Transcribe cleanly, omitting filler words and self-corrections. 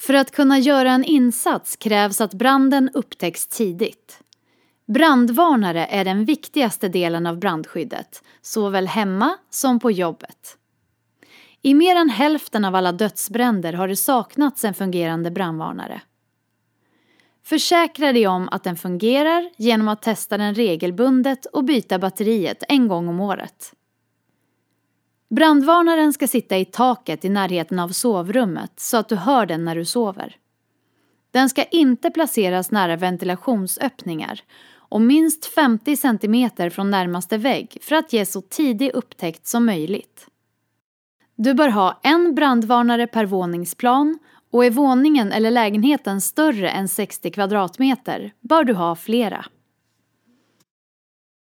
För att kunna göra en insats krävs att branden upptäcks tidigt. Brandvarnare är den viktigaste delen av brandskyddet, såväl hemma som på jobbet. I mer än hälften av alla dödsbränder har det saknats en fungerande brandvarnare. Försäkra dig om att den fungerar genom att testa den regelbundet och byta batteriet en gång om året. Brandvarnaren ska sitta i taket i närheten av sovrummet så att du hör den när du sover. Den ska inte placeras nära ventilationsöppningar och minst 50 cm från närmaste vägg för att ge så tidig upptäckt som möjligt. Du bör ha en brandvarnare per våningsplan och är våningen eller lägenheten större än 60 kvadratmeter bör du ha flera.